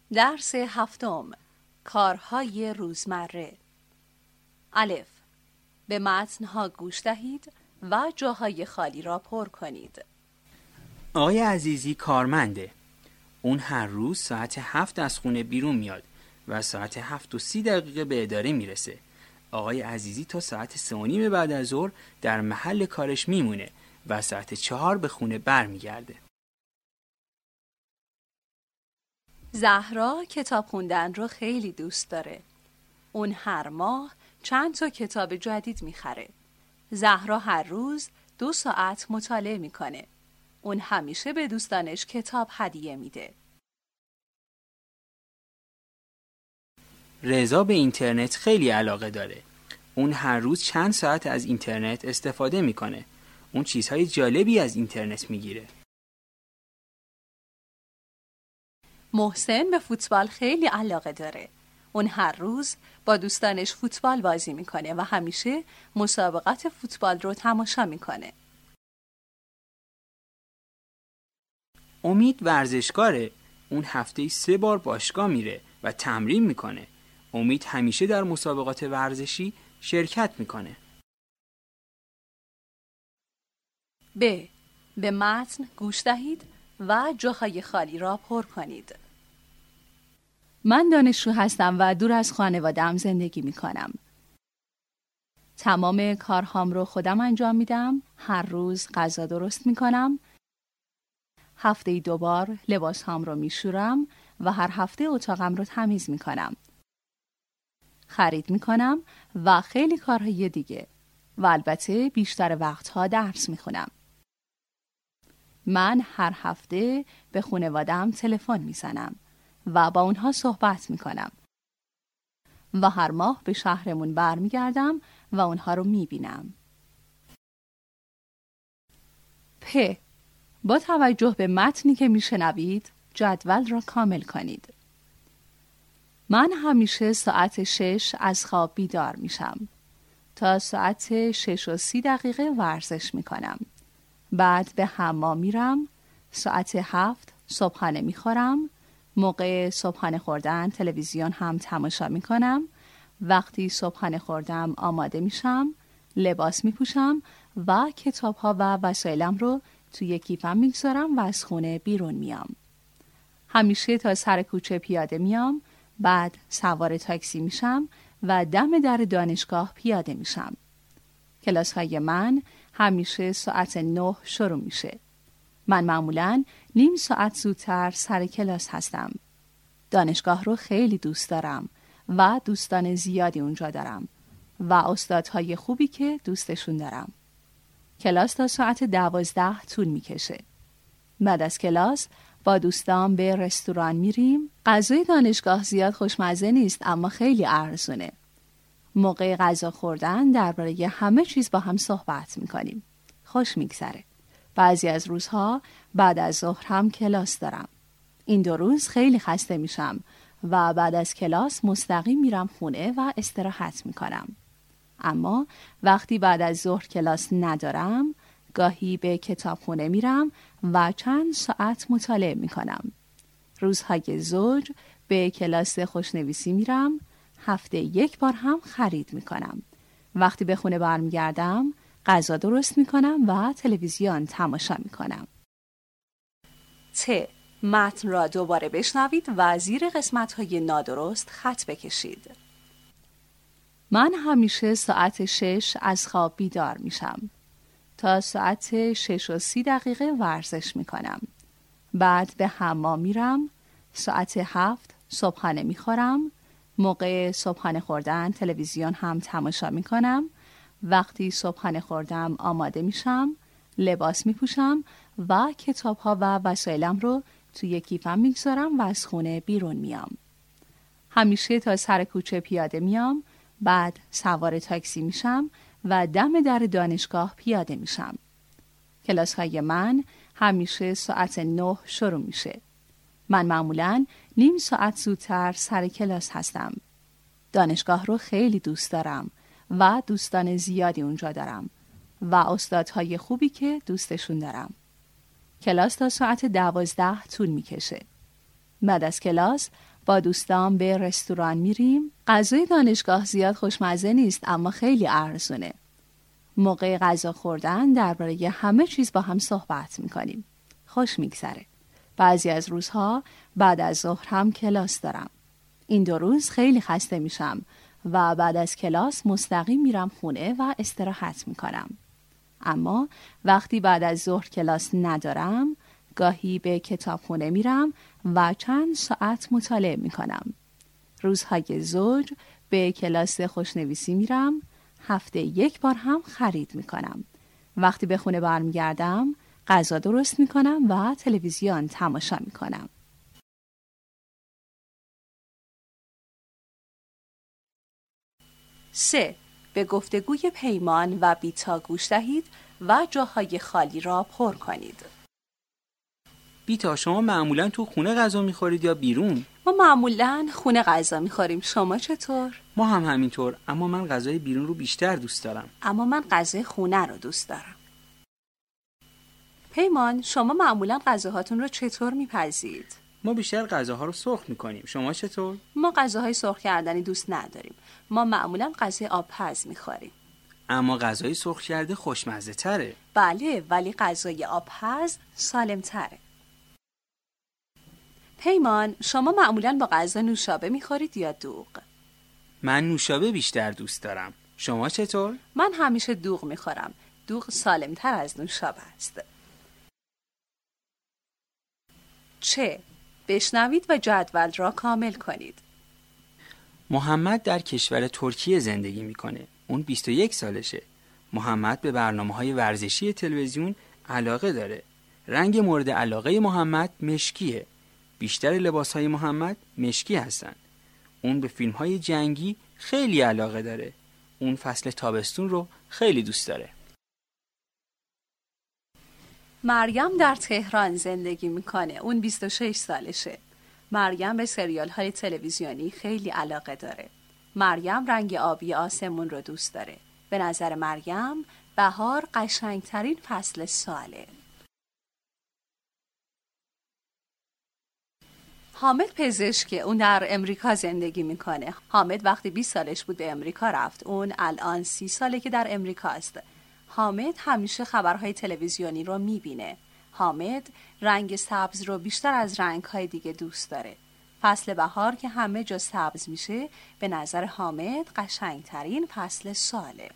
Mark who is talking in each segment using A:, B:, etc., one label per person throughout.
A: درس هفتم، کارهای روزمره. الف، به متنها گوش دهید و جاهای خالی را پر کنید.
B: آقای عزیزی کارمنده. اون هر روز ساعت 7 از خونه بیرون میاد و ساعت 7:30 به اداره میرسه. آقای عزیزی تا ساعت 3:30 بعد از ظهر در محل کارش میمونه و ساعت 4 به خونه برمیگرده.
A: زهرا کتاب خوندن رو خیلی دوست داره. اون هر ماه چند تا کتاب جدید میخره. زهرا هر روز 2 ساعت مطالعه میکنه. اون همیشه به دوستانش کتاب هدیه میده.
B: رضا به اینترنت خیلی علاقه داره. اون هر روز چند ساعت از اینترنت استفاده میکنه. اون چیزهای جالبی از اینترنت میگیره.
A: محسن به فوتبال خیلی علاقه داره. اون هر روز با دوستانش فوتبال بازی میکنه و همیشه مسابقات فوتبال رو تماشا میکنه.
B: امید ورزشکاره. اون هفته 3 بار باشگاه میره و تمرین میکنه. امید همیشه در مسابقات ورزشی شرکت میکنه.
A: به متن گوش دهید و جاهای خالی را پر کنید. من دانشجو هستم و دور از خانواده‌ام زندگی میکنم. تمام کارهام رو خودم انجام میدم. هر روز غذا درست میکنم. هفته‌ای 2 بار لباسهام رو میشورم و هر هفته اتاقم رو تمیز میکنم. خرید میکنم و خیلی کارهای دیگه و البته بیشتر وقتها درس میخونم. من هر هفته به خانواده‌ام تلفن میزنم و با اونها صحبت میکنم و هر ماه به شهرمون برمیگردم و اونها رو میبینم. با توجه به متنی که میشنوید جدول را کامل کنید. من همیشه ساعت 6 از خواب بیدار میشم. تا ساعت 6:30 ورزش میکنم. بعد به حمام میرم. ساعت 7 صبحانه میخورم. موقع صبحانه خوردن تلویزیون هم تماشا میکنم. وقتی صبحانه خوردم آماده میشم. لباس میپوشم و کتابها و وسایلم رو توی کیفم میگذارم و از خونه بیرون میام. همیشه تا سر کوچه پیاده میام. بعد سوار تاکسی میشم و دم در دانشگاه پیاده میشم. کلاس های من همیشه ساعت 9 شروع میشه. من معمولاً نیم ساعت زودتر سر کلاس هستم. دانشگاه رو خیلی دوست دارم و دوستان زیادی اونجا دارم و استادهای خوبی که دوستشون دارم. کلاس تا ساعت 12 طول میکشه. بعد از کلاس با دوستان به رستوران میریم. غذای دانشگاه زیاد خوشمزه نیست اما خیلی ارزونه. موقع غذا خوردن درباره همه چیز با هم صحبت میکنیم. خوش میگذره. بعضی از روزها بعد از ظهر هم کلاس دارم. این 2 روز خیلی خسته میشم و بعد از کلاس مستقیم میرم خونه و استراحت میکنم. اما وقتی بعد از ظهر کلاس ندارم گاهی به کتابخونه میرم و چند ساعت مطالعه میکنم. روزهای زوج به کلاس خوشنویسی میرم. هفته 1 بار هم خرید میکنم. وقتی به خونه برمیگردم غذا درست میکنم و تلویزیون تماشا میکنم. متن را دوباره بشنوید و زیر قسمت‌های نادرست خط بکشید. من همیشه ساعت 6 از خواب بیدار میشم. تا ساعت 6:30 ورزش میکنم. بعد به حمام میرم. ساعت 7 صبحانه میخورم. موقع صبحانه خوردن تلویزیون هم تماشا میکنم. وقتی صبحانه خوردم آماده میشم. لباس میپوشم و کتابها و وسایلم رو توی کیفم میگذارم و از خونه بیرون میام. همیشه تا سر کوچه پیاده میام. بعد سوار تاکسی میشم و دم در دانشگاه پیاده میشم. کلاس های من همیشه ساعت 9 شروع میشه. من معمولاً نیم ساعت زودتر سر کلاس هستم. دانشگاه رو خیلی دوست دارم و دوستان زیادی اونجا دارم و استادهای خوبی که دوستشون دارم. کلاس تا ساعت 12 طول میکشه. بعد از کلاس با دوستان به رستوران میریم. غذای دانشگاه زیاد خوشمزه نیست اما خیلی ارزونه. موقع غذا خوردن درباره همه چیز با هم صحبت میکنیم. خوش میگذره. بعضی از روزها بعد از ظهر هم کلاس دارم. این 2 روز خیلی خسته میشم و بعد از کلاس مستقیم میرم خونه و استراحت میکنم. اما وقتی بعد از ظهر کلاس ندارم، گاهی به کتابخونه میرم و چند ساعت مطالعه میکنم. روزهای زوج به کلاس خوشنویسی میرم. هفته 1 بار هم خرید میکنم. وقتی به خونه برمیگردم، غذا درست میکنم و تلویزیون تماشا میکنم. سه، به گفتگوی پیمان و بیتا گوش دهید و جاهای خالی را پر کنید.
B: بیتا، شما معمولا تو خونه غذا میخورید یا بیرون؟
A: ما معمولا خونه غذا میخوریم. شما چطور؟
B: ما هم همینطور، اما من غذای بیرون رو بیشتر دوست دارم.
A: اما من غذای خونه رو دوست دارم. پیمان، شما معمولا غذاهاتون رو چطور میپزید؟
B: ما بیشتر غذاها رو سرخ میکنیم. شما چطور؟
A: ما غذاهای سرخ کردنی دوست نداریم. ما معمولا غذای آبپز میخوریم.
B: اما غذای سرخ کرده خوشمزه تره.
A: بله، ولی غذای آبپز سالم تره. پیمان، شما معمولا با غذا نوشابه میخورید یا دوغ؟
B: من نوشابه بیشتر دوست دارم. شما چطور؟
A: من همیشه دوغ میخورم. دوغ سالم تر از نوشابه است. چه؟ بشنوید و جدول را کامل کنید.
B: محمد در کشور ترکیه زندگی میکنه. اون 21 سالشه. محمد به برنامه‌های ورزشی تلویزیون علاقه داره. رنگ مورد علاقه محمد مشکیه. بیشتر لباسهای محمد مشکی هستن. اون به فیلم‌های جنگی خیلی علاقه داره. اون فصل تابستون رو خیلی دوست داره.
A: مریم در تهران زندگی میکنه. اون 26 سالشه. مریم به سریال‌های تلویزیونی خیلی علاقه داره. مریم رنگ آبی آسمون رو دوست داره. به نظر مریم بهار قشنگترین فصل ساله. حامد پزشکه. اون در امریکا زندگی میکنه. حامد وقتی 20 سالش بود به امریکا رفت. اون الان 30 ساله که در امریکا است. حامد همیشه خبرهای تلویزیونی رو میبینه. حامد رنگ سبز رو بیشتر از رنگ‌های دیگه دوست داره. فصل بهار که همه جا سبز میشه به نظر حامد قشنگترین فصل ساله.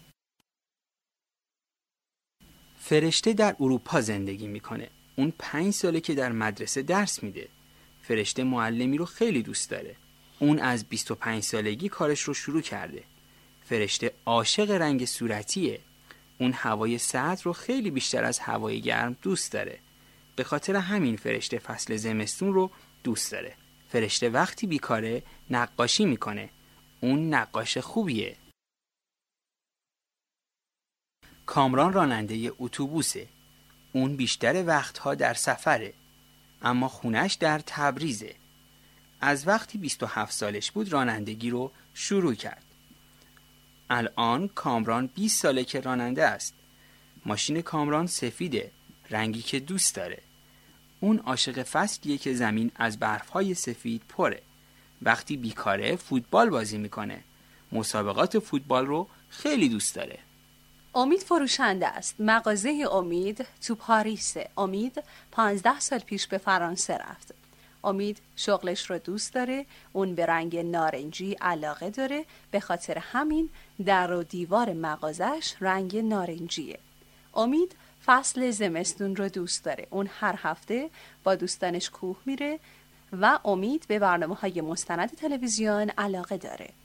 B: فرشته در اروپا زندگی میکنه. اون 5 ساله که در مدرسه درس میده. فرشته معلمی رو خیلی دوست داره. اون از 25 سالگی کارش رو شروع کرده. فرشته عاشق رنگ صورتیه. اون هوای سرد رو خیلی بیشتر از هوای گرم دوست داره. به خاطر همین فرشته فصل زمستون رو دوست داره. فرشته وقتی بیکاره نقاشی میکنه. اون نقاش خوبیه. کامران راننده اتوبوسه. اون بیشتر وقتها در سفره. اما خونش در تبریزه. از وقتی 27 سالش بود رانندگی رو شروع کرد. الان کامران 20 ساله که راننده است. ماشین کامران سفیده، رنگی که دوست داره. اون عاشق فصلیه که زمین از برف‌های سفید پره. وقتی بیکاره فوتبال بازی میکنه. مسابقات فوتبال رو خیلی دوست داره.
A: امید فروشنده است. مغازه امید تو پاریسه. امید 15 سال پیش به فرانسه رفت. امید شغلش رو دوست داره. اون به رنگ نارنجی علاقه داره. به خاطر همین در و دیوار مغازش رنگ نارنجیه. امید فصل زمستون رو دوست داره. اون هر هفته با دوستانش کوه میره و امید به برنامه‌های مستند تلویزیون علاقه داره.